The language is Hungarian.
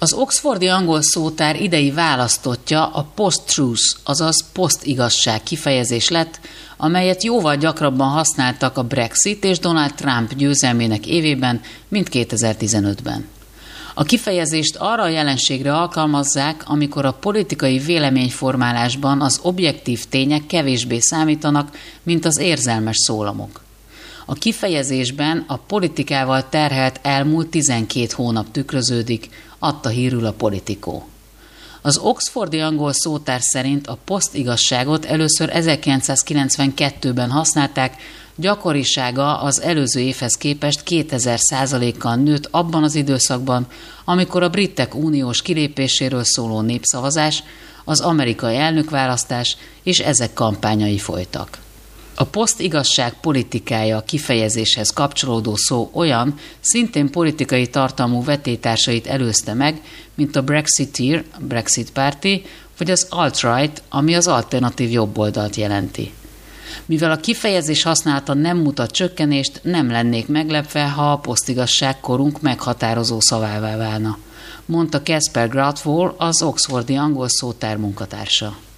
Az oxfordi angol szótár idei választottja a post-truth, azaz posztigazság kifejezés lett, amelyet jóval gyakrabban használtak a Brexit és Donald Trump győzelmének évében, mint 2015-ben. A kifejezést arra a jelenségre alkalmazzák, amikor a politikai véleményformálásban az objektív tények kevésbé számítanak, mint az érzelmes szólamok. A kifejezésben a politikával terhelt elmúlt 12 hónap tükröződik, adta hírül a Politico. Az oxfordi angol szótár szerint a posztigazságot először 1992-ben használták, gyakorisága az előző évhez képest 2000%-kal nőtt abban az időszakban, amikor a britek uniós kilépéséről szóló népszavazás, az amerikai elnökválasztás és ezek kampányai folytak. A posztigazság politikája kifejezéshez kapcsolódó szó olyan, szintén politikai tartalmú vetélytársait előzte meg, mint a Brexiteer, Brexit párti, vagy az alt-right, ami az alternatív jobboldalt jelenti. Mivel a kifejezés használata nem mutat csökkenést, nem lennék meglepve, ha a posztigazság korunk meghatározó szavává válna, mondta Casper Gradwall, az oxfordi angol szótár munkatársa.